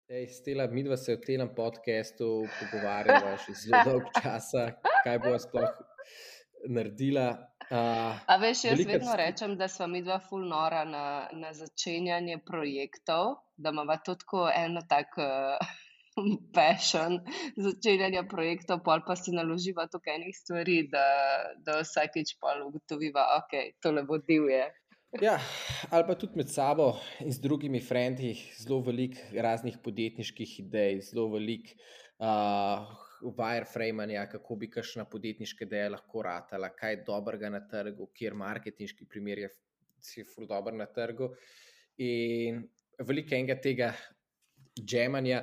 Stela, midva se v tem podcastu pogovarjava že zelo dolgo časa, kaj bova sploh naredila. A veš, jaz Velikokrat vedno rečem, da sva midva ful nora na začenjanje projektov, da imava to tako eno tak passion začenjanja projektov, pol pa si naloživa toliko enih stvari, da vsakič pol ugotoviva, ok, tole bo divje. Ja, ali pa tudi med sabo in z drugimi frendi, zelo veliko raznih podjetniških idej, zelo veliko wireframanja, kako bi kakšna podjetniška ideja lahko ratala, kaj je dobrega na trgu, kjer marketinški primer je ful dober na trgu. In veliko enega tega džemanja,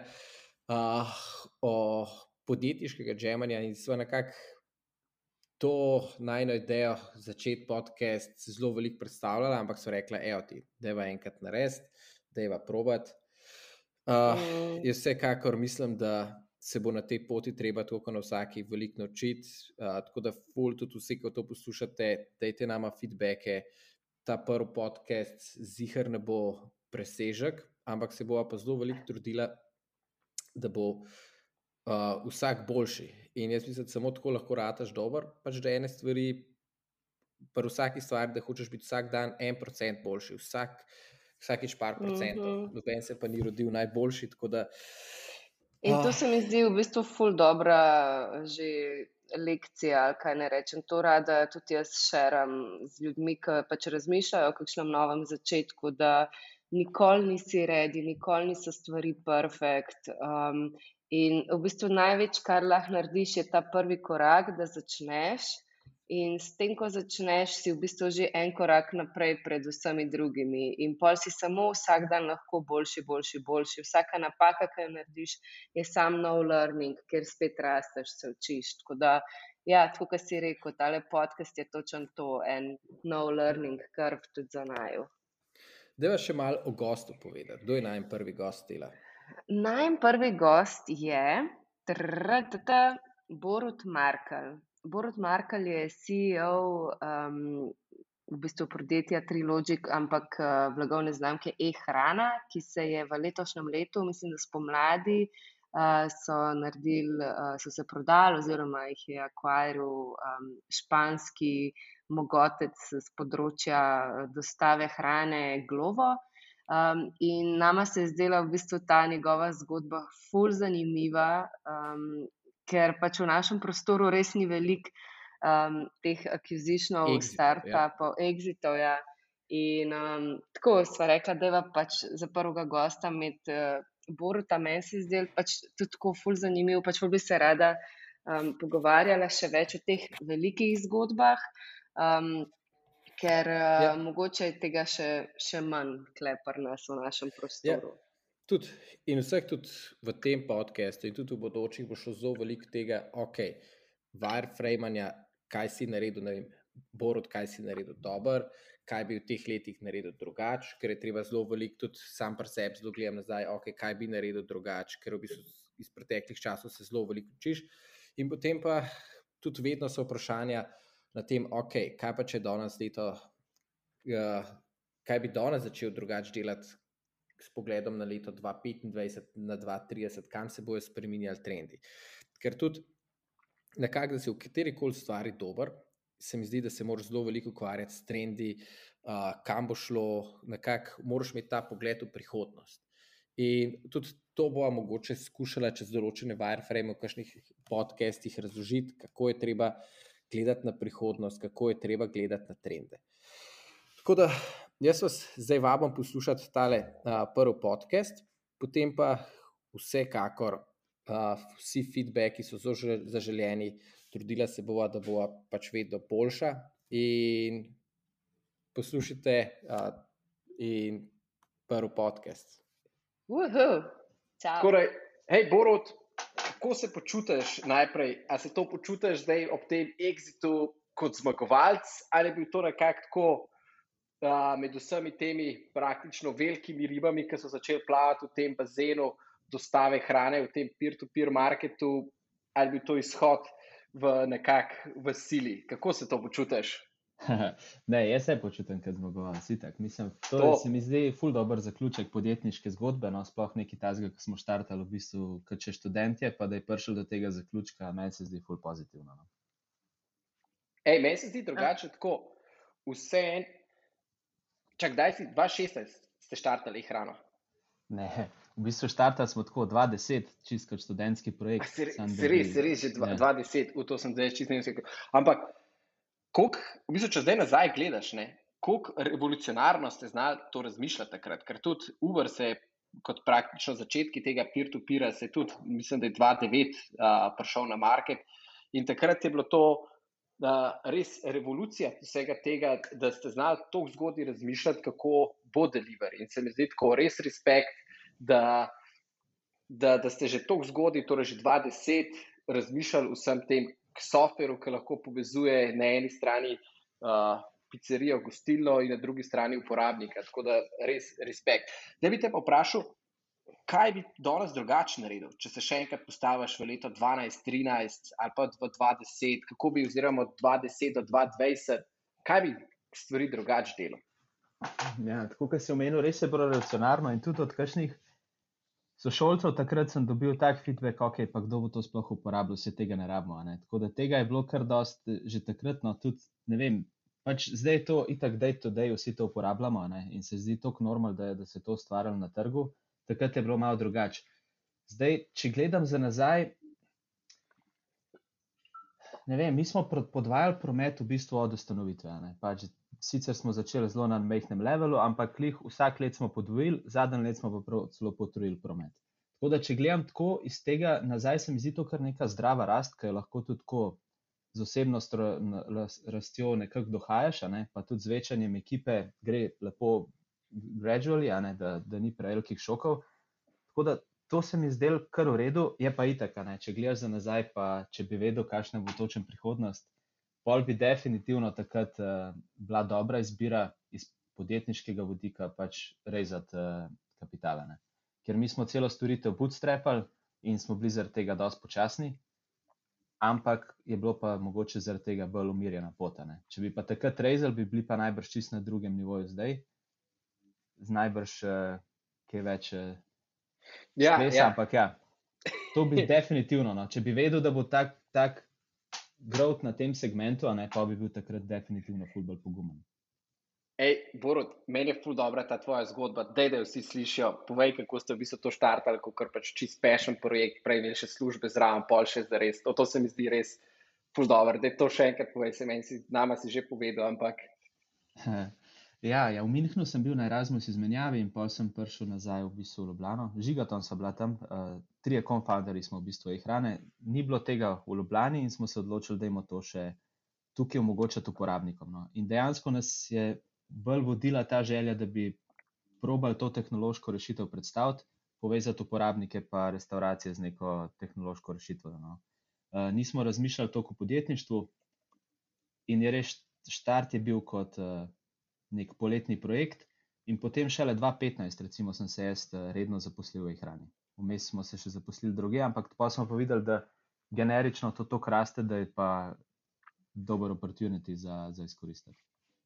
podjetniškega džemanja in sva nekako to najino idejo začeti podcast zelo veliko predstavljala, ampak so rekla, evo ti, dajva enkrat narediti, dajva probati. Jaz vsekakor mislim, da se bo na tej poti treba tako na vsaki veliko naučiti, tako da ful tudi vsi, ko to poslušate, dajte nama feedbacke. Ta prvi podcast ziher ne bo presežek, ampak se bova pa zelo veliko trudila, da bo vsak boljši. In jaz mislim, da samo tako lahko rataš dober, pač da ene stvari, pri vsaki stvari, da hočeš biti vsak dan 1% boljši, vsakič par procentov. Noben se pa ni rodil najboljši, tako da... In to se mi zdi v bistvu ful dobra že lekcija, ali kaj ne rečem. To rada tudi jaz šeram z ljudmi, ki pač razmišljajo o kakšnem novem začetku, da nikoli nisi ready, nikoli niso stvari perfect. In v bistvu največ, kar lahko narediš, je ta prvi korak, da začneš. In s tem, ko začneš, si v bistvu že en korak naprej pred vsemi drugimi. In pol si samo vsak dan lahko boljši, boljši, boljši. Vsaka napaka, ki jo narediš, je sam nov learning, kjer spet rasteš, se učiš. Tako da, ja, tako kot si rekel, tale podcast je točno to, en nov learning curve tudi za naju. Dajva še malo o gostu povedati. Kdo je najin prvi gost Tela? Najin prvi gost je Borut Markelj. Borut Markelj je CEO v bistvu podjetja Trilogic, ampak blagovne znamke e-hrana, ki se je v letošnjem letu, mislim, da spomladi, so se prodali oziroma jih je akvariral španski mogotec z področja dostave hrane Glovo. In nama se je zdela v bistvu ta njegova zgodba ful zanimiva, ker pač v našem prostoru res ni veliko teh acquisitionov, startupov, exitov, ja. In tako sva rekla, dajva pač za prvega gosta imeti Boruta. Meni se je zdelo pač tudi tako ful zanimiv, pač ful bi se rada pogovarjala še več o teh velikih zgodbah, ker mogoče je tega še manj tule pri nas v našem prostoru. Tudi in vseh tudi v tem podcastu in tudi v bodočih bo šlo zelo veliko tega, wireframanja, kaj si naredil, ne vem, Borut, kaj si naredil dober, kaj bi v teh letih naredil drugače, ker je treba zelo veliko tudi sam pri sebi zelo gledam nazaj, kaj bi naredil drugače, ker v bistvu iz preteklih časov se zelo veliko učiš. In potem pa tudi vedno so vprašanja na tem, kaj pa če danes leto, kaj bi danes začel drugače delati, s pogledom na leto 2025, na 2030, kam se bojo spreminjali trendi. Ker tudi nekako, da si v katerikoli stvari dober, se mi zdi, da se moraš zelo veliko ukvarjati s trendi, kam bo šlo, nekako moraš imeti ta pogled v prihodnost. In tudi to bova mogoče skušala čez določene wireframe v kakšnih podcastih razložiti, kako je treba gledati na prihodnost, kako je treba gledati na trende. Tako da jaz vas zdaj vabim poslušati tale prvi podcast, potem pa vsekakor vsi feedbacki so zelo zaželeni, trudila se bova, da bova pač vedno boljša in poslušajte in prvi podcast. Skoraj, hej Borut, kako se počutiš najprej? A se to počutiš zdaj ob tem exitu kot zmagovalec ali je bil to nekako tako med vsemi temi praktično velikimi ribami, ki so začeli plavati v tem bazenu dostave hrane, v tem peer-to-peer marketu, ali bi to izhod v nekako v sili? Kako se to počutiš? Ne, jaz se počutim kot zmagovalec, itak. Mislim, to To, se mi zdi ful dober zaključek podjetniške zgodbe, no, sploh nekaj takega, ko smo štartali v bistvu kot še študentje, pa da je prišel do tega zaključka, meni se zdi ful pozitivno. No. meni se zdi drugače tako. Vse en, kdaj si 2016 ste štartali hrano? Ne, v bistvu štartali smo tako 2010, čist kot študentski projekt. Se res, že 2010, v to sem zdaj čisto ne vem. Ampak, v bistvu, če zdaj nazaj gledaš, koliko revolucionarno ste znali to razmišljati takrat, ker tudi Uber se je kot praktično začetki tega peer-to-peera se je tudi, mislim, da je 2009 prišel na market in takrat je bilo to res revolucija vsega tega, da ste znali tako zgodaj razmišljati, kako bo delivery. In se mi zdi tako res respekt, da ste že tako zgodaj, torej že 2010, razmišljali vsem tem softveru, ki lahko povezuje na eni strani pizzerijo, gostilno in na drugi strani uporabnika. Tako da res respekt. Da bi te pa vprašal, kaj bi danes drugače naredil, če se še enkrat postaviš v leto 12, 13 ali pa v 2010, kako bi oziroma od 2010 do 2020, kaj bi stvari drugače delal? Ja, tako kot si omenil, res je bilo revolucionarno in tudi od kakšnih sošolcev takrat sem dobil tak feedback, ok, pa kdo bo to sploh uporabljal, vse tega ne rabimo. Ne? Tako da tega je bilo kar dost že takrat, no tudi, ne vem, pač zdaj je to itak day to day, vsi to uporabljamo, ne? In se zdi tako normal, da se to ustvarjalo na trgu, takrat je bilo malo drugače. Zdaj, če gledam za nazaj, ne vem, mi smo podvajali promet v bistvu od ustanovitve, ne? Pač sicer smo začeli zelo na majhnem levelu, ampak vsak let smo podvojili, zadnji let smo pa prav celo potrojili promet. Tako da, če gledam tako iz tega nazaj, se mi zdi to kar neka zdrava rast, ki jo lahko tudi tako z osebnostjo rastjo nekako dohajaš, ne? Pa tudi z večanjem ekipe gre lepo gradually, da ni prevelikih šokov. Tako da to se mi zdelo kar v redu, je pa itak, če gledaš za nazaj, pa če bi vedel, kakšna bo točen prihodnost, pol bi definitivno takrat bila dobra izbira iz podjetniškega vodika pač rezati kapitala. Ne? Ker mi smo celo storitev bootstrapali in smo bili zaradi tega dosti počasni, ampak je bilo pa mogoče zaradi tega bolj umirjena pot. Če bi pa takrat rezali, bi bili pa najbrž čist na drugem nivoju zdaj, z najbrž kaj več stresa, ampak ja, to bi definitivno, no. Če bi vedel, da bo tak growth na tem segmentu, pa bi bil takrat definitivno ful bolj pogumen. Borut, meni je ful dobra ta tvoja zgodba, da vsi slišijo, povej, kako ste v bistvu to štartali, kot pač čist passion projekt, prej imeli še službe zraven, pol še za res, to se mi zdi res ful dobro, da to še enkrat povej, nama si že povedal, ampak... Ja, v Münchnu sem bil na Erasmus izmenjavi in pol sem prišel nazaj v bistvu v Ljubljano. Žigatom sva bila tam, 3 co-founderji smo v bistvu hrane. Ni bilo tega v Ljubljani in smo se odločili, da imamo to še tukaj omogočati uporabnikom. No. In dejansko nas je bolj vodila ta želja, da bi probali to tehnološko rešitev predstaviti, povezati uporabnike pa restauracije z neko tehnološko rešitev. No. Nismo razmišljali toliko o podjetništvu in je res štart je bil kot nek poletni projekt in potem šele 2015, recimo, sem se jaz redno zaposlil v hrani. Vmes smo se še zaposlili druge, ampak pa smo pa videli, da generično to toliko raste, da je pa dober opportunity za izkoristiti.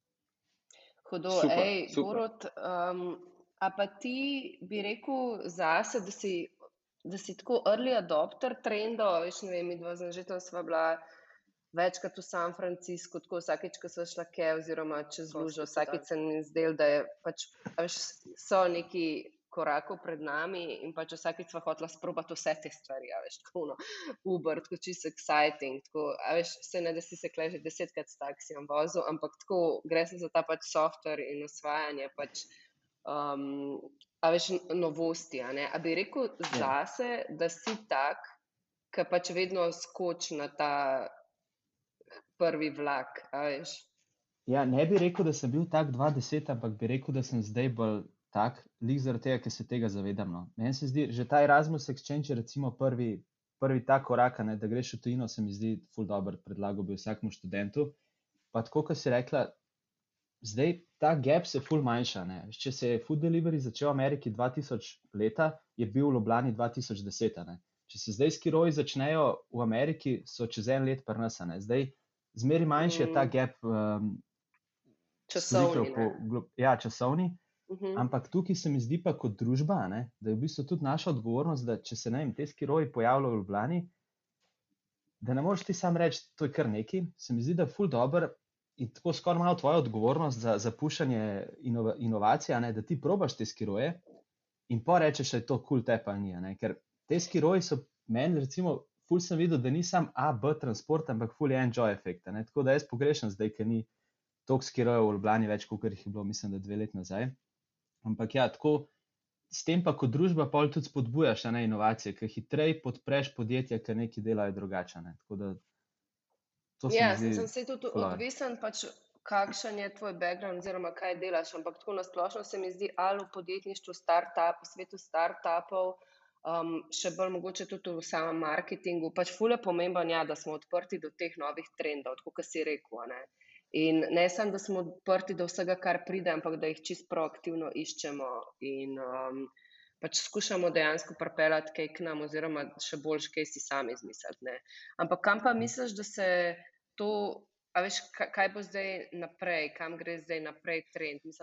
Hudo, Borut, a pa ti bi rekel zase, da si tako early adopter trendov, veš, ne vem, midva z Anžetom sva bila večkrat v San Franciscu, tako vsakeč, ko so šla oziroma čez lužo, vsakeč se mi zdel, da je pač, veš, so neki korakov pred nami in pač vsakeč sva hotela sprobati vse te stvari, veš, tako no, Uber, tako čisto exciting, tako, veš, vse ne, da si se kle že 10-krat s taksijem vozil, ampak tako, gre se za ta pač software in osvajanje pač, veš, novosti, a bi rekel zase, da si tak, ki pač vedno skoči na ta prvi vlak, veš? Ja, ne bi rekel, da sem bil tak 2010, ampak bi rekel, da sem zdaj bolj tak, zaradi tega, ker se tega zavedam. No. Meni se zdi, že ta Erasmus Exchange je recimo prvi tak korak, da greš v tujino, se mi zdi ful dober, predlagal bi vsakmu študentu. Pa tako, kot si rekla, zdaj ta gap se ful manjša. Ne. Če se je food delivery začel v Ameriki 2000 leta, je bil v Ljubljani 2010. Ne. Če se zdaj skiroji začnejo v Ameriki, so čez 1 let pri nas. Zdaj zmeri manjši je ta gap Časovni, storitev časovni. Mhm. Ampak tukaj se mi zdi pa kot družba, da je v bistvu tudi naša odgovornost, da če se te skiroji pojavljajo v Ljubljani, da ne moreš ti sam reči, to je kar neki. Se mi zdi, da je ful dobro in tako skoraj malo tvoja odgovornost za puščanje inovacij, da ti probaš te skiroje in pa rečeš, da je to kul tepa ali ni. Ker te skiroji so meni, recimo, ful sem videl, da ni sam A, B transport, ampak ful je enjoy efekt. Tako da jaz pogrešam zdaj, ker ni toliko skirojev v Ljubljani več, kot jih je bilo, mislim, da 2 leti nazaj. Ampak ja, tako s tem pa kot družba pol tudi spodbujaš inovacije, ker hitreje podpreš podjetja, ki nekaj delajo drugače. Tako da to se mi zdi sem se tudi ful dobro. odvisen, pač, kakšen je tvoj background oziroma kaj delaš, ampak tako na splošno se mi zdi, ali v podjetništvu, v svetu startupov, še bolj mogoče tudi v samem marketingu, pač ful je pomemben, da smo odprti do teh novih trendov, tako kot si rekel, ne. In ne samo, da smo odprti do vsega, kar pride, ampak da jih čisto proaktivno iščemo in pač skušamo dejansko pripeljati kaj k nam oziroma še boljš, kaj si sami izmisliti, ne. Ampak kam pa misliš, da se to, a veš, kaj bo zdaj naprej, kam gre zdaj naprej trend? Mislim,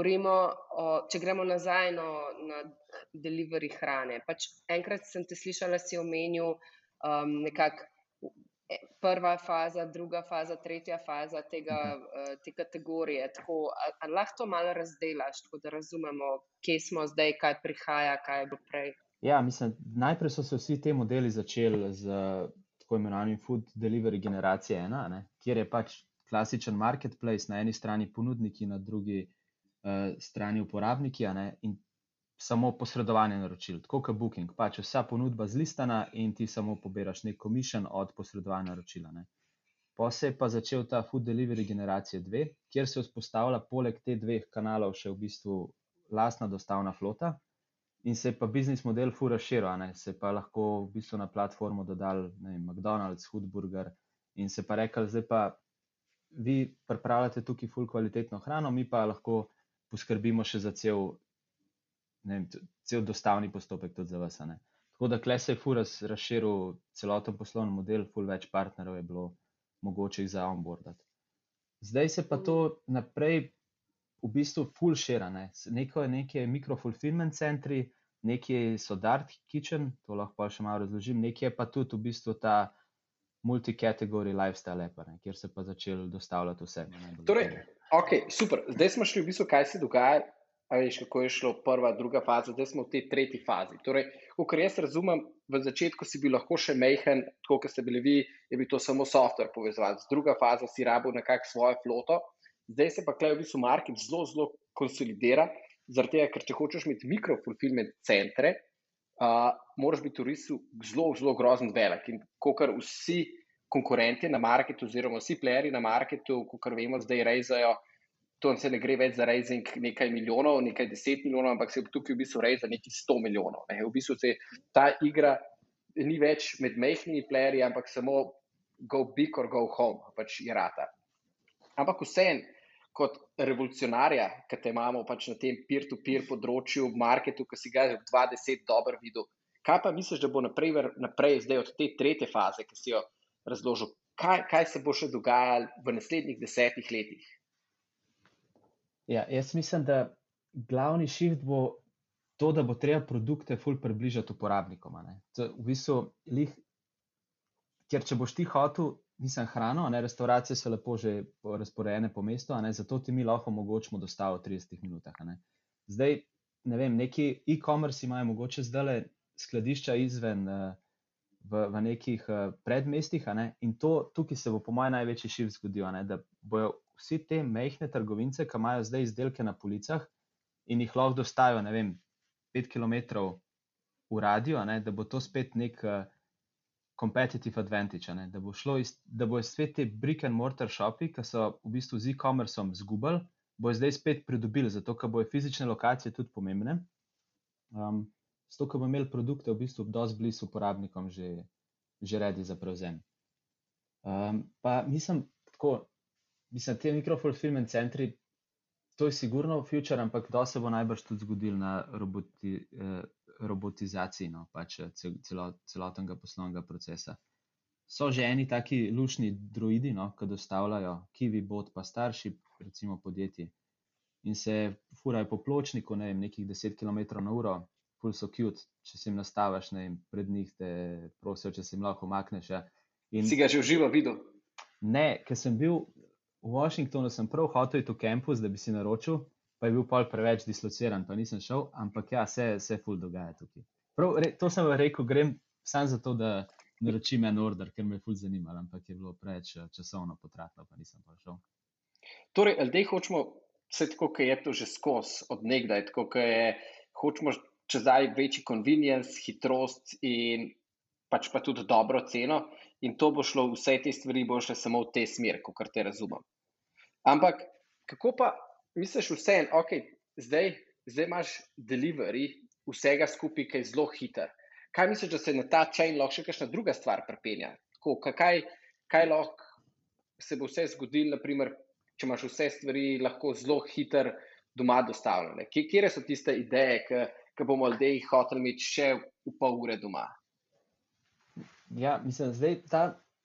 če gremo nazaj na delivery hrane. Pač enkrat sem te slišala, si omenil nekako prva faza, druga faza, tretja faza te kategorije. Tako, ali lahko to malo razdelaš, tako da razumemo, kje smo zdaj, kaj prihaja, kaj bo prej? Ja, mislim, najprej so se vsi te modeli začeli z tako imenovanim food delivery generacije 1, kjer je pač klasičen marketplace, na eni strani ponudniki, na drugi strani uporabniki, in samo posredovanje naročil, tako kot Booking, pač vsa ponudba zlistana in ti samo pobiraš nek commission od posredovanja naročila. Po se je pa začel ta food delivery generacije 2, kjer se vzpostavlja poleg te 2 kanalov še v bistvu lastna dostavna flota in se je pa biznis model ful razširil, se pa lahko v bistvu na platformo dodal, ne vem, McDonald's, Foodburger in se pa rekel, zdaj pa vi pripravljate tukaj ful kvalitetno hrano, mi pa lahko poskrbimo še za cel dostavni postopek tudi za vas. Tako da tukaj se je ful razširil celoten poslovni model, ful več partnerjev je bilo mogoče za onboardati. Zdaj se pa to naprej v bistvu ful šira. Nekaj je micro-fulfillment centri, nekaj so dark kitchen, to lahko pa še malo razložim, nekaj je pa tudi v bistvu ta multi-category lifestyle app, kjer se pa začel dostavljati vse. Torej, ok, super. Zdaj smo šli v bistvu, kaj se dogaja, a veš, kako je šlo prva, druga faza, zdaj smo v tej tretji fazi. Torej, kakor jaz razumem, v začetku si bil lahko še majhen, tako kot ste bili vi, je bil to samo software povezan. Druga faza si rabil nekako svojo floto, zdaj se pa tukaj v bistvu market zelo, zelo konsolidira, zaradi tega, ker če hočeš imeti micro-fulfillment centre, moraš biti v resnici zelo, zelo grozen velik. In kakor vsi konkurenti na marketu oziroma vsi playerji na marketu, kakor vemo, zdaj raisajo, to se ne gre več za raising nekaj milijonov, nekaj 10 milijonov, ampak se tukaj v bistvu raise za nekaj 100 milijonov. V bistvu se ta igra ni več med majhnimi playerji, ampak samo go big or go home, pač je rata. Ampak vseeno, kot revolucionarja, ki te imamo pač na tem peer-to-peer področju v marketu, ki si ga v 2010 dobro videl, kaj pa misliš, da bo naprej zdaj od te tretje faze, ki si jo razložil, kaj se bo še dogajalo v naslednjih 10 letih? Ja, jaz mislim, da glavni shift bo to, da bo treba produkte ful približati uporabnikom. V bistvu, ker če boš ti hotel, hrano, restauracije so lepo že razporejene po mestu, zato ti mi lahko omogočimo dostavo v 30 minutah. Zdaj, ne vem, neki e-commerce imajo mogoče zdajle skladišča izven v nekih predmestih, in tukaj se bo po mojem največji shift zgodil, da bojo vsi te majhne trgovince, ki imajo zdaj izdelke na policah in jih lahko dostavijo, ne vem, 5 kilometrov v radiju, da bo to spet nek competitive advantage, da bo spet te brick and mortar shopi, ki so v bistvu z e-commerceom zgubili, bo zdaj spet pridobili, zato ker bojo fizične lokacije tudi pomembne, zato ker bo imeli produkte v bistvu dosti blizu uporabnikom že ready za prevzem. Pa mislim, te micro-fulfillment centri, to je sigurno future, ampak dosti se bo najbrž tudi zgodil na robotizaciji, pač celotnega poslovnega procesa. So že eni taki lušni droidi, no, ki dostavljajo KiwiBot pa Starship, recimo podjetji, in se furajo po pločniku, ne vem, nekih 10 km/h, ful so cute, če se jim nastaviš, ne vem, pred njih te prosijo, če se jim lahko umakneš. Ja. In Si ga že v živo videl? ne, ker sem bil v Washingtonu, sem prav hotel iti v kampus, da bi si naročil, pa je bil pol preveč dislociran, pa nisem šel, ampak ja, se ful dogaja tukaj. Prav, to sem vam rekel, grem sam zato, da naročim en order, ker me je ful zanimalo, ampak je bilo preveč časovno potratno, pa nisem pa šel. Torej, ljudje hočemo, vse tako, kot je to že skozi od nekdaj, tako kot je, hočemo čez zdaj večji convenience, hitrost in pač pa tudi dobro ceno, in to bo šlo, vse te stvari bo šle samo v te smer, kot te razumem. Ampak, kako pa misliš vseeno, ok, zdaj imaš delivery vsega skupaj, ki je zelo hiter. Kaj misliš, da se na ta chain lahko še kakšna druga stvar pripenja? Tako, kaj lahko se bo vse zgodilo, naprimer, če imaš vse stvari lahko zelo hiter doma dostavljene? Kje so tiste ideje, ki bomo ljudje hoteli imeti še v pol ure doma? Ja, mislim, zdaj ta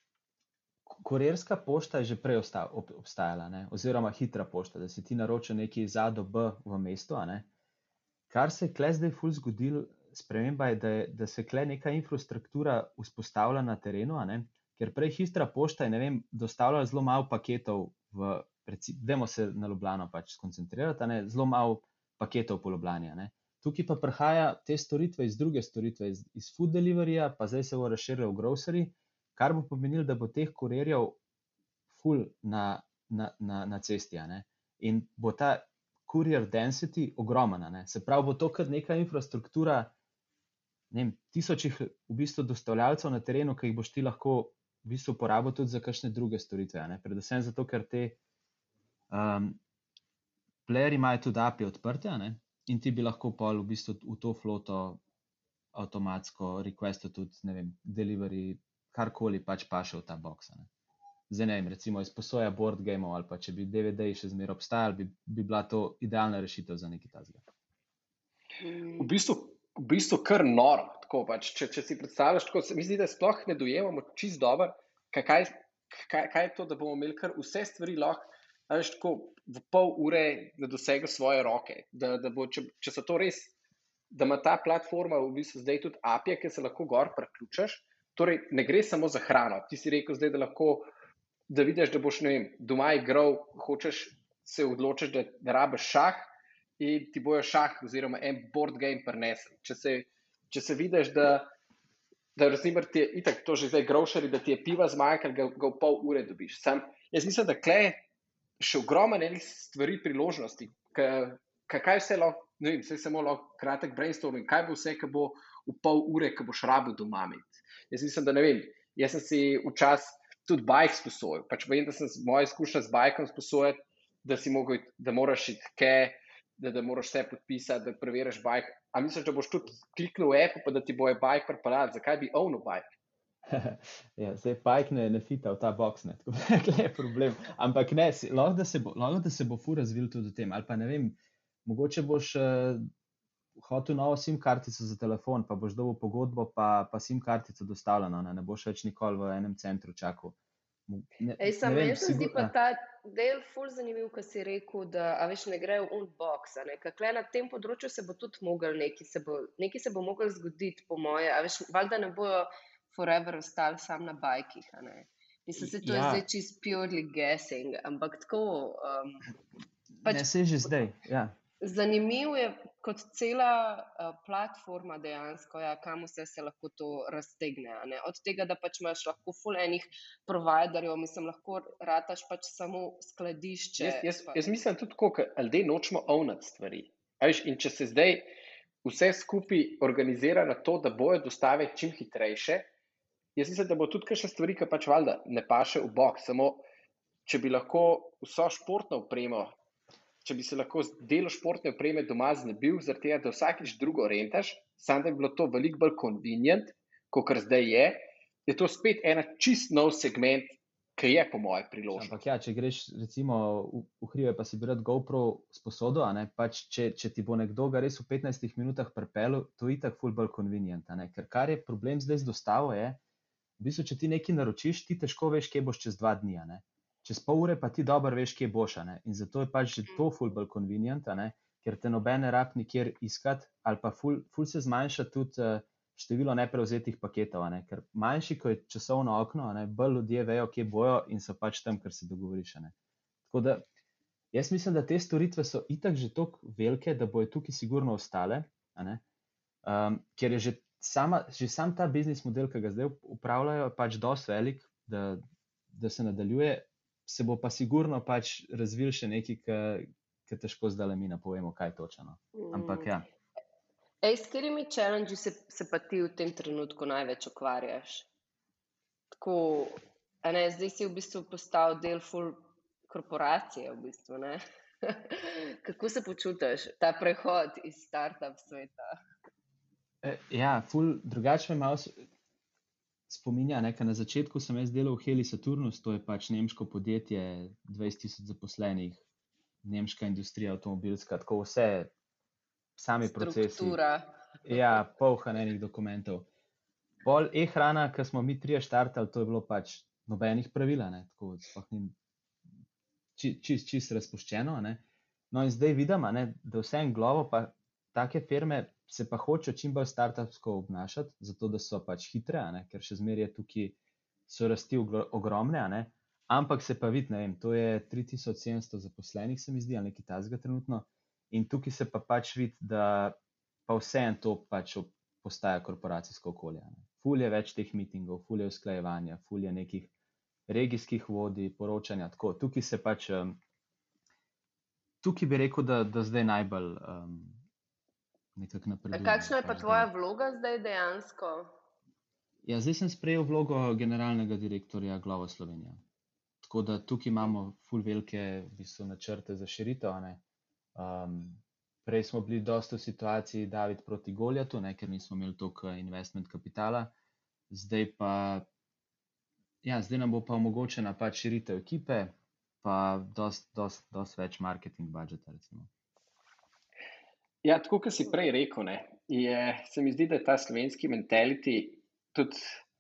kurirska pošta je že prej obstajala, ne? Oziroma hitra pošta, da si ti naročil nekaj iz A do B v mestu, a ne? Kar se je kle zdaj ful zgodilo, sprememba je, da se kle neka infrastruktura vzpostavlja na terenu, a ne? Ker prej hitra pošta je, ne vem, dostavljala zelo malo paketov dajmo se na Ljubljano pač skoncentrirati, a ne? Zelo malo paketov po Ljubljani, a ne? Tukaj pa prihaja te storitve iz druge storitve, iz food deliveryja, pa zdaj se bo razširilo v grocery, kar bo pomenilo, da bo teh kurirjev ful na cesti, a ne? In bo ta courier density ogromna, ne? Se pravi, bo to kar neka infrastruktura, ne vem, tisočih v bistvu dostavljalcev na terenu, ki jih boš ti lahko v bistvu uporabil tudi za kakšne druge storitve, a ne? Predvsem zato, ker te playerji imajo tudi API odprte, a ne? In ti bi lahko pol v bistvu v to floto avtomatsko requestil tudi, ne vem, delivery, karkoli pač paše v ta box, a ne? Zdaj ne vem, recimo izposoja board gameov ali pa če bi DVD-ji še zmeraj obstajali, bi bila to idealna rešitev za nekaj takega. V bistvu kar noro, tako pač, če si predstavljaš, tako se mi zdi, da sploh ne dojemamo čisto dobro, kaj je to, da bomo imeli kar vse stvari lahko, veš, tako v pol ure na dosegu svoje roke, da bo, če so to res, da ima ta platforma v bistvu zdaj tudi API, ki se lahko gor priključaš, torej ne gre samo za hrano, ti si rekel zdaj, da lahko, da vidiš, da boš, ne vem, doma igral, hočeš se odločiš, da rabiš šah in ti bojo šah oziroma en board game prinesel. Če se vidiš, da raznimer ti je itak to že zdaj grocery, da ti je piva zmanjkalo, ga v pol ure dobiš. Jaz mislim, da kle še ogromno enih stvari, priložnosti, kaj vse lahko, ne vem, vse samo lahko kratek brainstorming, kaj bo vse, ki bo v pol ure, ki boš rabil doma imeti. Jaz mislim, da ne vem, jaz sem si včasih tudi bike sposojil, pač vem, da sem moja izkušnja z bajkom sposojil, da moraš iti da moraš vse podpisati, da preveriš bike. A misliš, da boš tudi kliknil v app, pa da ti boje bike pripeljal, zakaj bi ownil bike? Ja, zdaj bike ne fita v ta box, ne, tako je problem. Ampak ne, lahko da se bo ful razvil tudi v tem, ali pa ne vem, mogoče boš hotel novo SIM kartico za telefon, pa boš dobil pogodbo, pa SIM kartico dostavljeno, ne boš več nikoli v enem centru čakal. Meni se zdi pa ta del ful zanimiv, ko si rekel, da veš, ne gre v unbox, kakle na tem področju se bo tudi mogel nekaj se bo mogel zgoditi, po moje, veš, valjda ne bojo forever ostali sam na bajkih, a ne. Mislim, se to je zdaj čist purely guessing, ampak tako ne, se že zdaj, ja. Zanimiv je kot cela platforma dejansko, ja, kam vse se lahko to raztegne, a ne. Od tega, da pač imaš lahko ful enih providerjev, mislim, lahko rataš pač samo skladišče. Jaz mislim tudi tako, ker ljudje nočemo ownati stvari. Veš, in če se zdaj vse skupaj organizira na to, da bojo dostave čim hitrejše, jaz mislim, da bo tudi kakšne stvari, ki pač valjda ne paše v box, samo če bi lahko vso športno opremo, če bi se lahko delo športne opreme doma znebil, zaradi tega, da vsakič drugo rentaš, samo da bi bilo to veliko bolj convenient, kot zdaj je to spet ena čist nov segment, ki je po moje priložnost. Ampak ja, če greš recimo v hribe, pa si bi rad GoPro sposodo, a ne, pač če ti bo nekdo ga res v 15 minutah pripeljal, to je itak ful bolj convenient, a ne, ker kar je problem zdaj z dostavo je, v bistvu, če ti nekaj naročiš, ti težko veš, kje boš čez 2 dni, a ne. Čez pol ure pa ti dobro veš, kje boš, a ne. In zato je pač že to ful bolj convenient, a ne, ker te nobene rab nikjer iskati, ali pa ful se zmanjša tudi število neprevzetih paketov, a ne, ker manjši, ko je časovno okno, a ne, bolj ljudje vejo, kje bojo in so pač tam, ker se dogovoriš, a ne. Tako da, jaz mislim, da te storitve so itak že toliko velike, da bojo tukaj sigurno ostale, a ne, ker je že sam ta biznis model, ki ga zdaj upravljajo, pač dosti velik, da se nadaljuje, se bo pa sigurno pač razvil še nekaj, ki težko zdaj mi napovemo, kaj točno. Ampak ja. S katerimi challenge se pa ti v tem trenutku največ ukvarjaš? Tako, a ne, zdaj si v bistvu postal del full korporacije v bistvu, ne? Kako se počutiš, ta prehod iz startup sveta? Ja, ful drugače me malo spominja, ne, ker na začetku sem jaz delal v Heli Saturnus, to je pač nemško podjetje, 20,000 zaposlenih, nemška industrija avtomobilska, tako vse, sami procesi. Struktura. Ja, polhan enih dokumentov. Pol e-hrana, ko smo mi 3 štartali, to je bilo pač nobenih pravila, ne, tako sploh ni čist razpuščeno, ne. No in zdaj vidim, a ne, da vse en glovo pa take firme se pa hočejo čim bolj startupsko obnašati, zato da so pač hitre, a ne, ker še zmeraj je tukaj so rasti ogromne, a ne, ampak se pa vidi, ne vem, to je 3700 zaposlenih, se mi zdi, ali nekaj takega trenutno, in tukaj se pa pač vidi, da pa vseeno to pač postaja korporacijsko okolje, a ne. Ful je več teh meetingov, ful je usklajevanja, ful je nekih regijskih vodij, poročanja, tako, tukaj se pač, tukaj bi rekel, da zdaj najbolj nekako napreduje. Kakšna je pa tvoja vloga zdaj dejansko? Ja, zdaj sem sprejel vlogo generalnega direktorja Glovo Slovenija. Tako da tukaj imamo ful velike v bistvu načrte za širitev, a ne. Prej smo bili dosti v situaciji David proti Goljatu, ne, ker nismo imeli toliko investment kapitala. Zdaj pa, ja, zdaj nam bo pa omogočena pač širitev ekipe, pa dosti več marketing budžeta, recimo. Ja, tako kot si prej rekel, ne, se mi zdi, da je ta slovenski mentality tudi,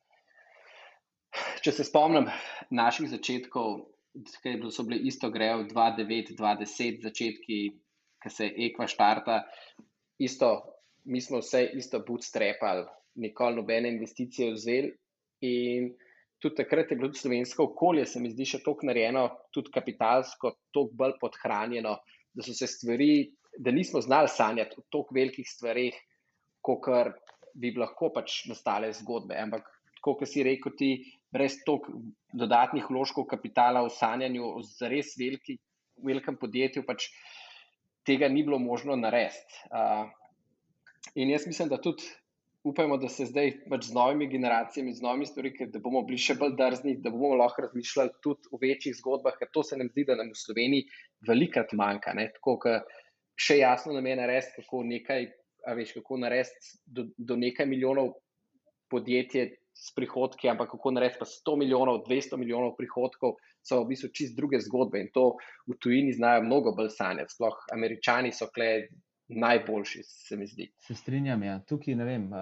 če se spomnim naših začetkov, ki so bili isto grejo 2009, 2010 začetki, ki se Ekva štarta, isto, mi smo vse isto bootstrapali, nikoli nobene investicije vzeli in tudi takrat je bilo tudi slovensko okolje, se mi zdi še toliko narejeno, tudi kapitalsko, toliko bolj podhranjeno, da so se stvari, da nismo znali sanjati o toliko velikih stvareh, kakor bi lahko pač nastale zgodbe, ampak tako, kot si rekel ti, brez toliko dodatnih vložkov kapitala v sanjanju o zares velikem podjetju, pač tega ni bilo možno narediti. In jaz mislim, da tudi upajmo, da se zdaj pač z novimi generacijami, z novimi stvarmi, da bomo bili še bolj drzni, da bomo lahko razmišljali tudi o večjih zgodbah, ker to se nam zdi, da nam v Sloveniji velikokrat manjka, ne, tako, ker še jasno nam je narediti, kako narediti do nekaj milijonov podjetje s prihodki, ampak kako narediti pa 100 milijonov, 200 milijonov prihodkov, so v bistvu čist druge zgodbe in to v tujini znajo mnogo bolj sanjati, sploh Američani so kle najboljši, se mi zdi. Se strinjam, ja, tukaj ne vem,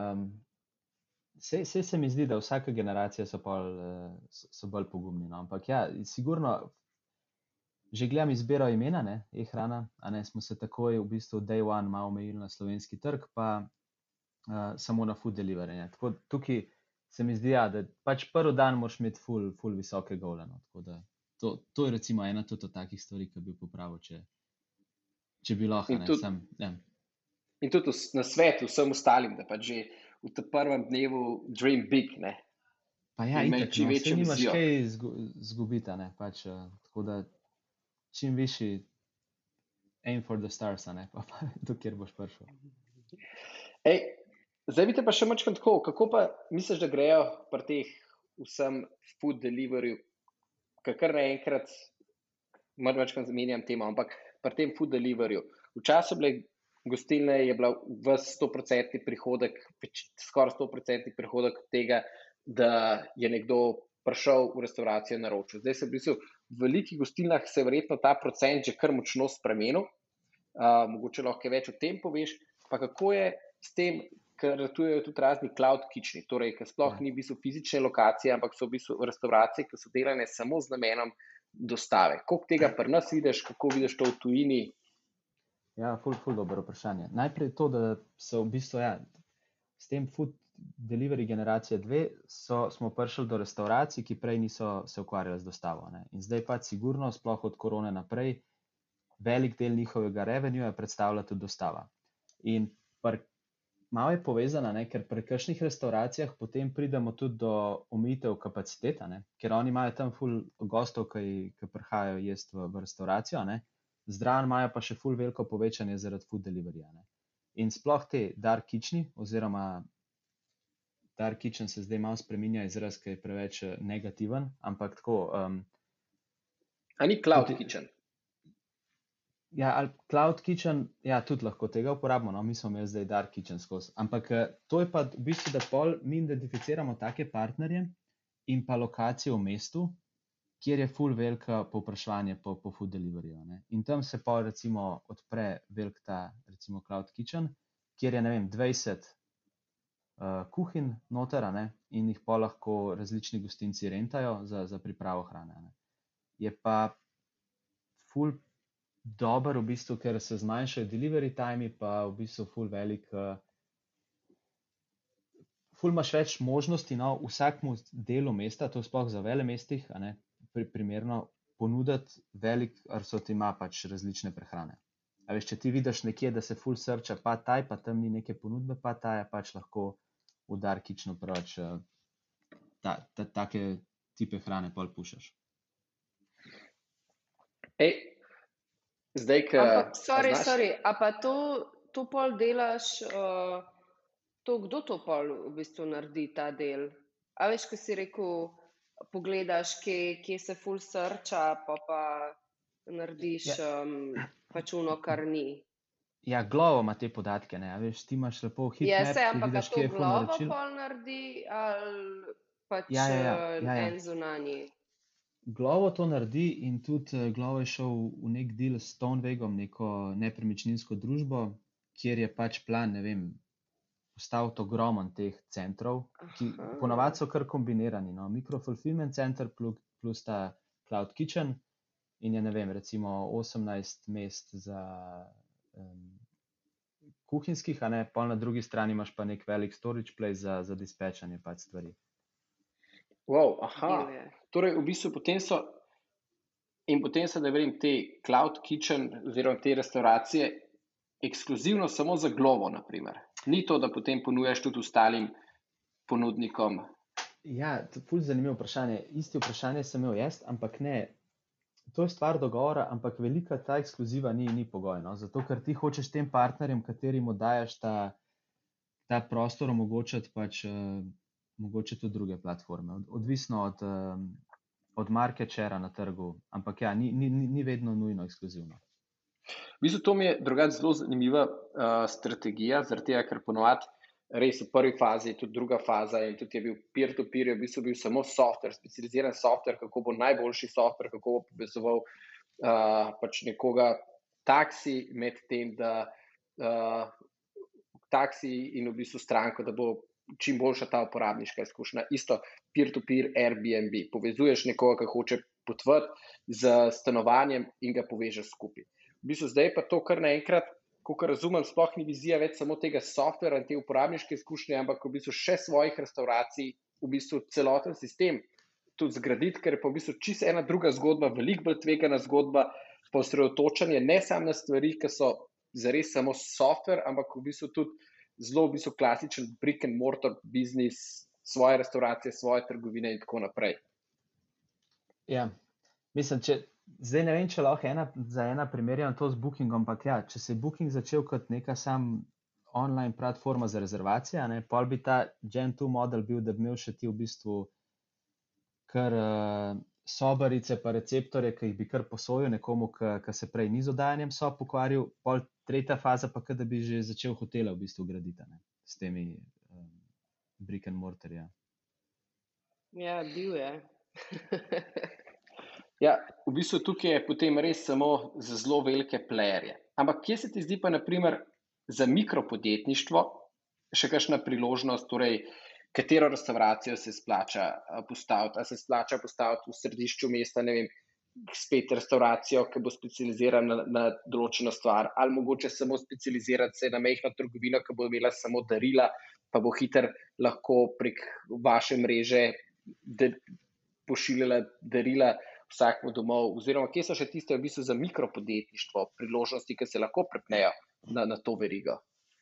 se mi zdi, da vsaka generacija so bolj pogumni, no, ampak ja, sigurno, že gledam izbiro imena, ne, e-hrana, a ne, smo se takoj v bistvu day one malo omejili na slovenski trg, pa samo na food delivery, ne, tako tukaj se mi zdi, ja, da pač prvi dan moraš imeti ful visoke gole, no, tako da to je recimo ena tudi od takih stvari, ki bi popravil, če bi lahko, ne, sam, ja. In tudi na svetu vsem ostalim, da pač že v tem prvem dnevu dream big, ne. Pa ja, itak, no, se nimaš kaj zgubiti, ne, pač, tako da čim višji aim for the stars, ne, pa do kjer boš prišel. Zdaj bi te pa še mačkam tako, kako pa misliš, da grejo pri teh vsem food deliveryju, kar naenkrat, mačkam zamenjam temo, ampak pri tem food deliveryju, včasih bile gostilne, je bila ves 100% prihodek, skoraj 100% prihodek tega, da je nekdo prišel v restavracijo naročil. Zdaj se v bistvu v velikih gostilnah se verjetno ta procent že kar močno spremenil, mogoče lahko več o tem poveš, pa kako je s tem ker ratujejo tudi razni cloud kitcheni, torej, ker sploh ni v bistvu fizične lokacije, ampak so v bistvu restauracije, ki so delane samo z namenom dostave. Koliko tega pri nas vidiš, kako vidiš to v tujini? Ja, ful dobro vprašanje. Najprej to, da so v bistvu, s tem food delivery generacije 2 smo prišli do restauracij, ki prej niso se ukvarjali z dostavo. Ne? In zdaj pa sigurno, sploh od korone naprej, velik del njihovega revenueja predstavlja tudi dostava. In malo je povezana, ne? Ker pri kakšnih restauracijah potem pridemo tudi do omejitev kapaciteta, ne? Ker oni imajo tam ful gostov, ki prihajajo jesti v restauracijo, ne? Zraven imajo pa še ful veliko povečanje zaradi food deliveryja. Ne? In sploh te dark kitcheni, oziroma dark kitchen se zdaj malo spreminja izraz, ki je preveč negativen, ampak tako... A ni cloud kitchen? Ja, ali cloud kitchen, ja, tudi lahko tega uporabimo, no, mi smo imeli zdaj dark kitchen skozi. Ampak to je pa v bistvu, da pol mi identificiramo take partnerje in pa lokacije v mestu, kjer je ful velika povpraševanje po food deliveryju. Ne. In tam se pa recimo odpre velik ta recimo cloud kitchen, kjer je, ne vem, 20 kuhinj noter, ne, in jih pa lahko različni gostinci rentajo za pripravo hrane. Ne. Je pa ful dober v bistvu, ker se zmanjšajo delivery time, pa v bistvu ful velik, ful imaš več možnosti, no, vsakmu delu mesta, to sploh za velemestih, a ne, primerno ponuditi velik asortiman pač različne prehrane. A veš, če ti vidiš nekje, da se ful srča pa taj, pa tam ni neke ponudbe pa taj, pač lahko v dark kitchenu pač take tipe hrane pol pušaš. Zdaj, ampak, sorry, a pa to pol delaš, kdo to pol v bistvu naredi ta del? A veš, ko si rekel, pogledaš, kje se ful srča, pa narediš pač ono, kar ni. Ja, Glovo ima te podatke, ne, a veš, ti imaš lepo heatmap, ki vidiš, kje je ful naročil. Ampak to Glovo pol naredi, ali pač en zunanji? Glovo to naredi in tudi Glovo je šel v nek deal s Stonewegom, neko nepremičninsko družbo, kjer je pač plan, ne vem, postaviti ogromen teh centrov, ki ponavadi so kar kombinirani, no, micro-fulfillment center plus ta cloud kitchen in je, ne vem, recimo 18 mest za kuhinjskih, a ne, pol na drugi strani imaš pa nek velik storage place za dispečanje pač stvari. Wow, torej v bistvu potem so, da verjam, te cloud kitchen oziroma te restauracije ekskluzivno samo za Glovo, naprimer. Ni to, da potem ponujaš tudi ostalim ponudnikom? Ja, ful zanimivo vprašanje. Isti vprašanje sem imel jaz, ampak ne, to je stvar dogovora, ampak velika ta ekskluziva ni pogoj, no? Zato, ker ti hočeš tem partnerjem, katerim dajaš ta prostor omogočati pač mogoče tudi druge platforme, odvisno od market share na trgu, ampak ja, ni vedno nujno ekskluzivno. V bistvu to mi je drugače zelo zanimiva strategija, zaradi tega, ker ponovadi res v prvi fazi, tudi druga faza in tudi je bil peer-to-peer, je v bistvu bil samo software, specializiran software, kako bo najboljši software, kako bo povezoval pač nekoga taksi med tem, da taksi in v bistvu stranko, da bo čim boljša ta uporabniška izkušnja. Isto peer-to-peer Airbnb. Povezuješ nekoga, ki hoče potovati z stanovanjem in ga povežeš skupaj. V bistvu zdaj pa to kar naenkrat, kot razumem, sploh ni vizija več samo tega softvera in te uporabniške izkušnje, ampak v bistvu še svojih restauracij, v bistvu celoten sistem tudi zgraditi, ker je pa v bistvu čisto ena druga zgodba, veliko bolj tvegana zgodba, osredotočanje ne samo na stvari, ki so zares samo softver, ampak v bistvu tudi zelo v bistvu klasičen brick and mortar biznis, svoje restauracije, svoje trgovine in tako naprej. Ja, mislim, zdaj ne vem, če lahko ena primerjam to z Bookingom, ampak ja, če se je Booking začel kot neka sam online platforma za rezervacije, ne, pol bi ta Gen 2 model bil, da bi imel še ti v bistvu kar sobarice pa receptorje, ki jih bi kar posojil nekomu, ki se prej ni z oddajanjem sob ukvarjal, pol tretja faza pa, da bi že začel hotele v bistvu graditi, ne, s temi brick and mortar, ja. Ja, bil je. Ja, v bistvu tukaj je potem res samo za zelo velike playerje. Ampak kje se ti zdi pa, naprimer, za mikropodjetništvo še kakšna priložnost, torej, katero restauracijo se splača postaviti? A se splača postaviti v središču mesta, ne vem, spet restauracijo, ki bo specializirana na določeno stvar, ali mogoče samo specializirati se na majhno trgovino, ki bo imela samo darila, pa bo hitro lahko prek vaše mreže pošiljala darila vsakmu domov, oziroma kje so še tiste v bistvu za mikropodjetništvo priložnosti, ki se lahko prepnejo na to verigo?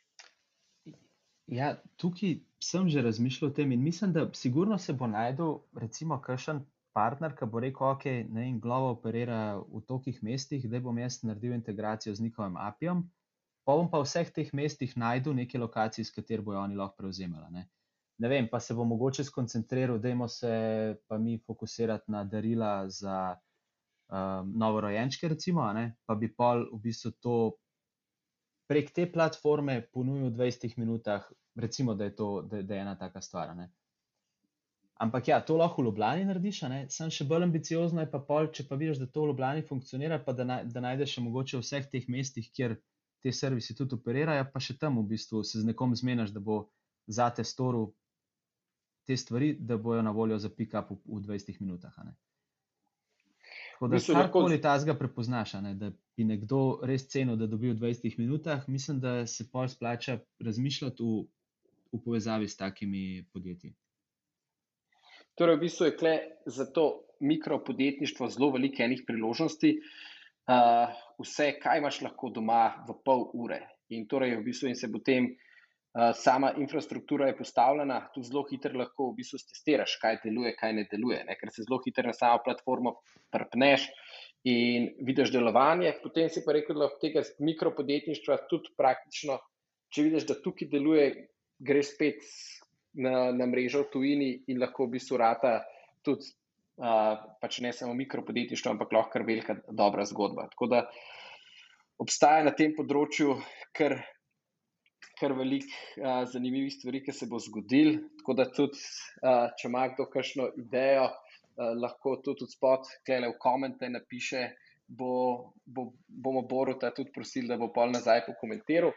Ja, tukaj sem že razmišljal o tem in mislim, da sigurno se bo najdel recimo kakšen partner, ki bo rekel, ok, ne vem, Glovo operira v tolikih mestih, da bom jaz naredil integracijo z njihovim API-jem, pa bom pa v vseh teh mestih najdel neke lokacije, s kater bojo oni lahko prevzemali. Ne vem, pa se bo mogoče skoncentriral, dajmo se pa mi fokusirati na darila za novorojenčke recimo, pa bi pol v bistvu to prek te platforme ponujil v 20 minutah, recimo, da je ena taka stvar. Ampak ja, to lahko v Ljubljani narediš, sem še bolj ambiciozno je pa pol, če pa vidiš, da to v Ljubljani funkcionira, pa da najdeš še mogoče v vseh teh mestih, kjer te servisi tudi operirajo, pa še tam v bistvu se z nekom zmeniš, da bo zate storil te stvari, da bojo na voljo za pick-up v 20 minutah. Tako da karkoli tazga prepoznaš, da bi nekdo res cenil, da dobi v 20 minutah, mislim, da se pol splača razmišljati v povezavi s takimi podjetji. Torej, v bistvu je tukaj za to mikropodjetništvo zelo veliko enih priložnosti. Vse, kaj imaš lahko doma v pol ure. In torej v bistvu in se potem sama infrastruktura je postavljena, tudi zelo hitro lahko v bistvu testiraš, kaj deluje, kaj ne deluje, ker se zelo hitro na samo platformo prpneš in vidiš delovanje. Potem si pa rekel, da lahko tega mikropodjetništva tudi praktično, če vidiš, da tukaj deluje, greš spet na mrežo v tujini in lahko v bistvu rata tudi pač ne samo mikropodjetništvo, ampak lahko kar velika dobra zgodba. Tako da obstaja na tem področju kar veliko zanimivih stvari, ki se bo zgodil. Tako da tudi, če ima kdo kakšno idejo, lahko tudi spod tukaj v komente napiše, bomo Boruta tudi prosili, da bo pol nazaj pokomentiral.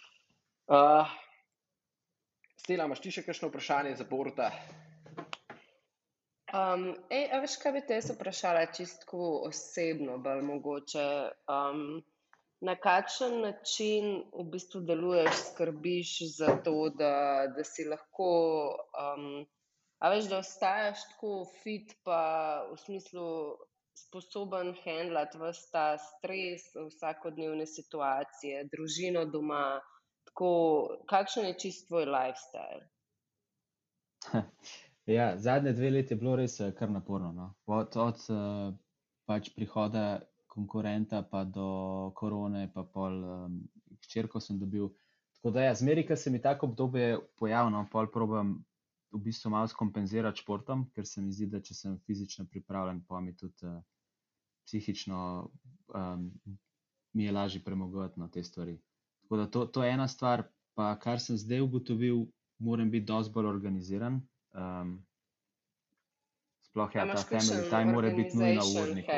Stela, imaš ti še kakšno vprašanje za Boruta? A veš, kaj bi te jaz vprašala čistko osebno, bolj mogoče. Na kakšen način v bistvu deluješ, skrbiš za to, da si lahko, a veš, da ostajaš tako fit, pa v smislu sposoben handlati ves ta stres, vsakodnevne situacije, družino doma, tako, kakšen je čist tvoj lifestyle? Ja, zadnje 2 leti je bilo res kar naporno. Od pač prihoda konkurenta pa do korone, pa pol hčerko sem dobil. Tako da ja, zmeri, ko se mi tako obdobje pojavno, pol probam v bistvu malo skompenzirati športom, ker se mi zdi, da če sem fizično pripravljen, pa mi tudi psihično mi je lažje premagovati te stvari. Tako da to je ena stvar, pa kar sem zdaj ugotovil, moram biti dosti bolj organiziran. Sploh ja, ta family time mora biti nujno v urniku.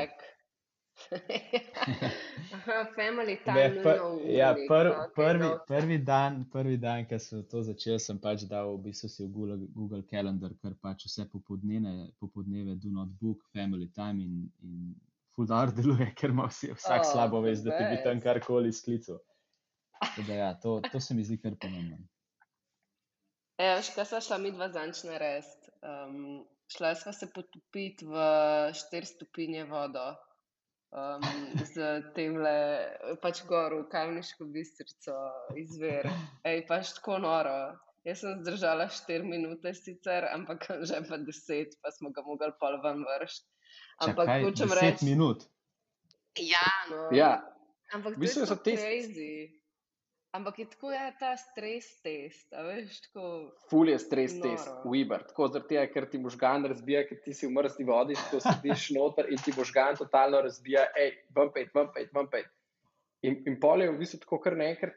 Aha, family time nujno v urniku. Ja, prvi dan, ko sem to začel, sem pač dal v bistvu si v Google Calendar, ker pač vse popoldneve do not book, family time in ful dobro deluje, ker ima vsak slabo vest, da te bi tam karkoli sklical. Da ja, to se mi zdi kar pomembno. Veš, kaj sva šla midva zadnjič narediti? Šla sva se potopiti v 4 stopinje vodo z temle, pač gor v Kamniško Bistrico izvir. Pač tako noro. Jaz sem zdržala 4 minute sicer, ampak že pa 10, pa smo ga mogli pol ven vršiti. Čakaj, 10 minut? Ja, no. Ja. Ampak to je so crazy. Ampak je tako, ta stres test, a veš, tako... Ful je stres test, Uber. Tako zaradi tega, ker ti možgan razbija, ker ti si v mrzli vodi, ko sediš noter in ti možgan totalno razbija, vam pejt. In pol je v bistvu tako kar naenkrat,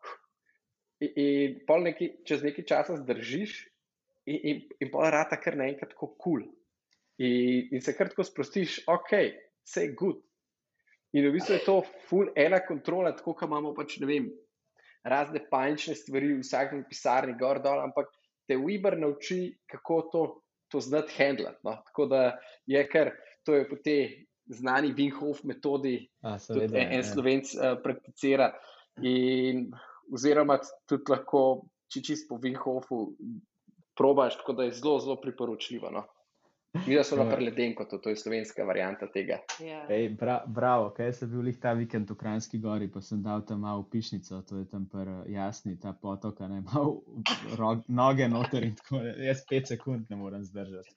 in pol čez nekaj časa zdržiš in pol rata kar naenkrat tako cool. In se kar tako sprostiš, vse good. In v bistvu je to ful ena kontrola, tako, ko imamo pač, ne vem, razne panične stvari v vsakem pisarni gor dol, ampak te Weber nauči, kako to znati handlati. No? Tako da je to je po tej znani Wim Hof metodi, tudi en Slovenc prakticira in oziroma tudi lahko čisto po Wim Hofu probaš, tako da je zelo, zelo priporočljivo. No? Mi da so na Preledenko, to je slovenska varianta tega. Ej, bravo, kaj sem bil ta vikend v Kranjski gori, pa sem dal tam malo pišnico, to je tam Jasni, ta potok, ne, malo noge noter in tako, jaz 5 sekund ne morem zdržati.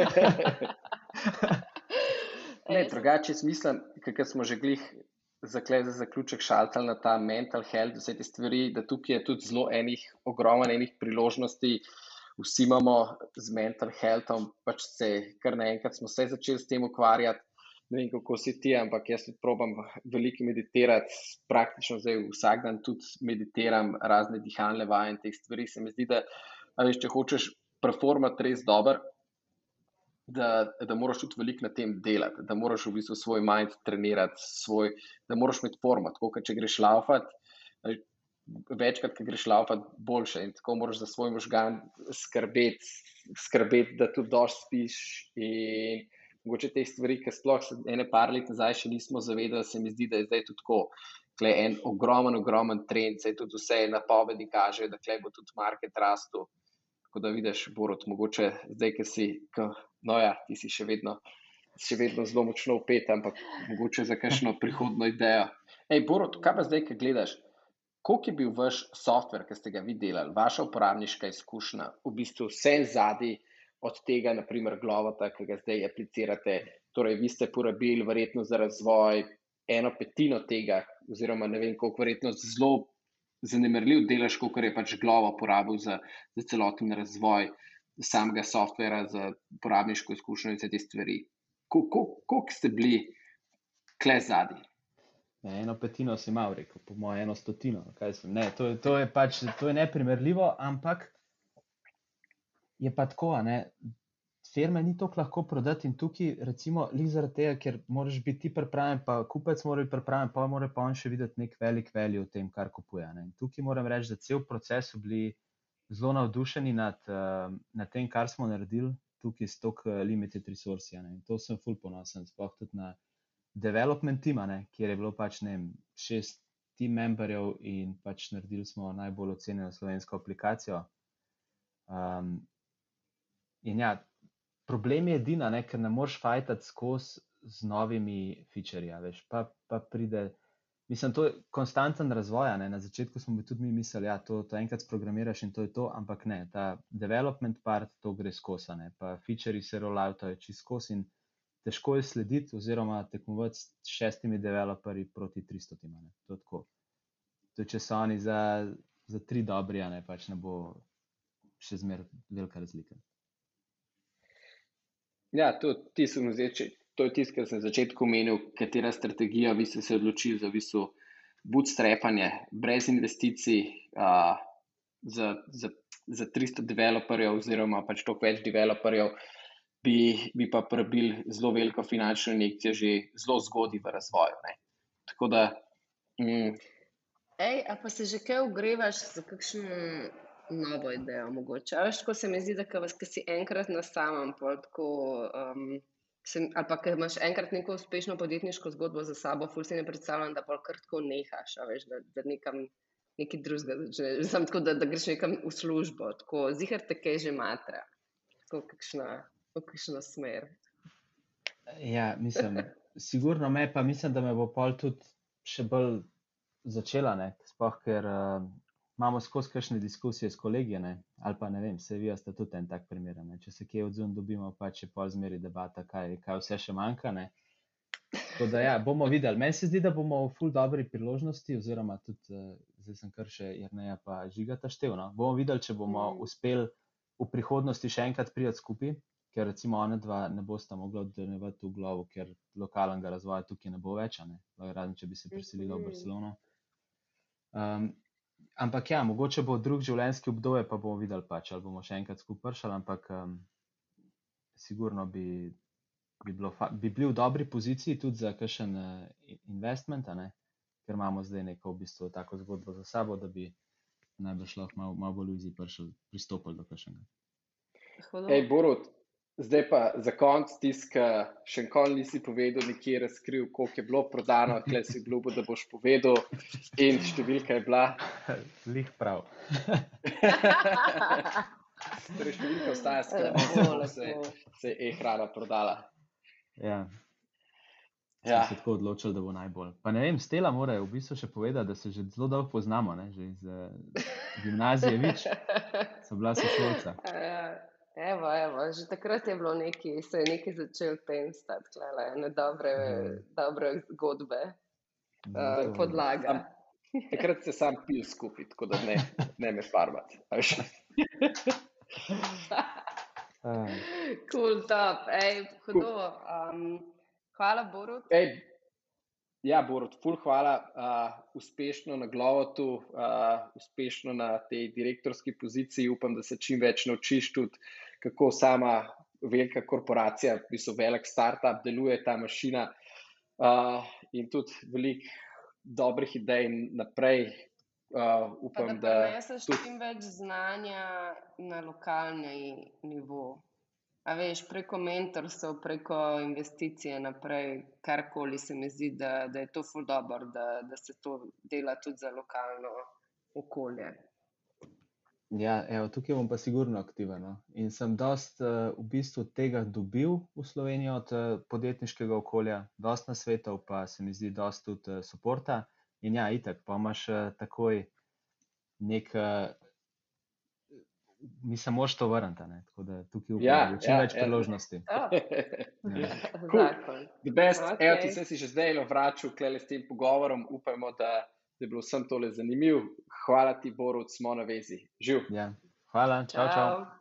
Ne, drugače mislim, kakor smo že glih za zaključek šaltali na ta mental health, vse te stvari, da tukaj je tudi zelo ogromno enih priložnosti. Vsi imamo z mental healthom, pač kar naenkrat smo se začeli s tem ukvarjati. Ne vem, kako si ti, ampak jaz tudi probam veliko meditirati, praktično zdaj vsak dan tudi meditiram, razne dihalne vaje in teh stvari. Se mi zdi, da veš, če hočeš performati res dober, da moraš tudi veliko na tem delati, da moraš v bistvu svoj mind trenirati, da moraš imeti format, tako kot če greš laufati, večkrat, ko greš laufati, boljše in tako moraš za svoj možgan skrbeti, da tudi dosti spiš in mogoče te stvari, ki sploh ene par let nazaj še nismo zavedali, se mi zdi, da je zdaj tudi tako, tle en ogromen trend, se tudi vse napovedi kažejo, da tle bo tudi market rastel, tako da vidiš, Borut, mogoče zdaj, ti si še vedno zelo močno vpet, ampak mogoče za kakšno prihodno idejo. Ej, Borut, kaj pa zdaj, ko gledaš, koliko je bil vaš software, ki ste ga vi delali, vaša uporabniška izkušnja, v bistvu vse zadnji od tega, naprimer Glovota, ki ga zdaj aplicirate, torej vi ste porabili verjetno za razvoj 1/5 tega, oziroma ne vem koliko, verjetno zelo zanemarljiv delež, koliko je pač Glovo porabil za celoten razvoj samega softvera, za uporabniško izkušnjo in vse te stvari. Koliko ste bili kle zadnji? 1/5 si malo rekel, po moje 1/100. Kaj sem? Ne, to je neprimerljivo, ampak je pa tako, ne, firme ni toliko lahko prodati in tukaj, recimo, zaradi tega, ker moraš biti ti pripravljen, pa kupec mora biti pripravljen, pa mora pa on še videti nek velik value v tem, kar kupuje. Ne. In tukaj moram reči, da cel proces so bili zelo navdušeni nad tem, kar smo naredili tukaj s toliko limited resursi. In to sem ful ponosen, sploh tudi na development tima, kjer je bilo pač, ne vem, 6 team memberjev in pač naredili smo najbolj ocenjeno slovensko aplikacijo. In ja, problem je edina, ker ne moreš fajtati skozi z novimi featurji, veš, pa pride, mislim, to je konstanten razvoj, na začetku smo tudi mi mislili, ja, to enkrat sprogramiraš in to je to, ampak ne, ta development part, to gre skozi, pa featurji se rolloutajo čisto skozi in težko je slediti oziroma tekmovati s 6 developerji proti 300. To je tako. To če so oni za 3 dobri, pač ne bo še zmeraj velika razlika. Ja, to je tisto, kar sem na začetku omenil, katera strategija vi ste se odločili za v bistvu bootstrapanje, brez investicij, za 300 developerjev oziroma pač toliko več developerjev, bi pa porabili zelo veliko finančno injekcijo že zelo zgodaj v razvoju. Ne. Tako da... Ej, a pa se že kaj ogrevaš za kakšno novo idejo mogoče? A veš, tako se mi zdi, da ko si enkrat na samem, tako, ali pa ko imaš enkrat neko uspešno podjetniško zgodbo za sabo, ful si ne predstavljam, da pol kar tako nehaš, a veš, da nekam nekaj drugega začneš, samo tako, da greš nekam v službo, tako, ziher te kaj že matra, tako kakšno smer. Ja, mislim, sigurno me, pa mislim, da me bo pol tudi še bolj začela, sploh ker imamo skozi kakšne diskusije s kolegi, ali pa ne vem, se vi ste tudi en tak primer, če se kje odzun dobimo, pa če pol zmeri debata, kaj vse še manjka, Tako da ja, bomo videli. Meni se zdi, da bomo v ful dobri priložnosti, oziroma tudi, zdaj sem kar še Jerneja pa Žigata štel, bomo videli, če bomo uspeli v prihodnosti še enkrat priti skupaj, ker recimo ona dva ne bosta mogla oddaljevati v Glovo, ker lokalnega razvoja tukaj ne bo več, razen če bi se preselila v Barcelono. Ampak ja, mogoče bo drug življenjski obdobje, pa bomo videli pač, ali bomo še enkrat skupaj prišli, ampak sigurno bi bili v dobri poziciji tudi za kakšen investment, ker imamo zdaj neko v bistvu tako zgodbo za sabo, da bi najbrž lahko malo bolj easy pristopili do kakšnega. Ej, Borut, zdaj pa za konc tiska, še nikoli nisi povedal, nikjer razkril, koliko je bilo prodano, tle si obljubil, da boš povedal in številka je bila. Lih prav. Torej številka ostaja skrbno, se je e-hrana prodala. Ja. Ja. Sem se tako odločil, da bo najbolj. Pa ne vem, Stela mora v bistvu še povedati, da se že zelo dolgo poznamo, ne? Že iz gimnazije Vič. So bila sošolca. Evo, že takrat je bilo se je nekaj začel tem stati, klele, ene dobre zgodbe, podlaga. Takrat se sam pil skupaj, tako da ne me farmati. Cool, top. Ej, hudo. Hvala, Borut. Ja, Borut, ful hvala. Uspešno na Glovotu, uspešno na tej direktorski poziciji. Upam, da se čim več naučiš tudi, kako sama velika korporacija, v bistvu velik startup, deluje ta mašina, in tudi veliko dobrih idej naprej. Upam, pa da preneseš čim več znanja na lokalni nivo. A veš, preko mentorstv, preko investicije naprej, karkoli se mi zdi, da je to ful dobro, da se to dela tudi za lokalno okolje. Ja, evo, tukaj bom pa sigurno aktiven, no. In sem dost v bistvu tega dobil v Sloveniji od podjetniškega okolja, dost nasvetov, pa se mi zdi dost tudi suporta. In ja, itak, pa imaš takoj mislim, moraš to vrniti, ne, tako da tukaj upam, da bo čim več priložnosti. Zakon. The best, evo ti se si že zdaj vračal klele s tem pogovorom, upajmo, da je bilo vsem tole zanimiv. Hvala ti, Borut, smo na vezi. Živ. Ja, hvala, čau.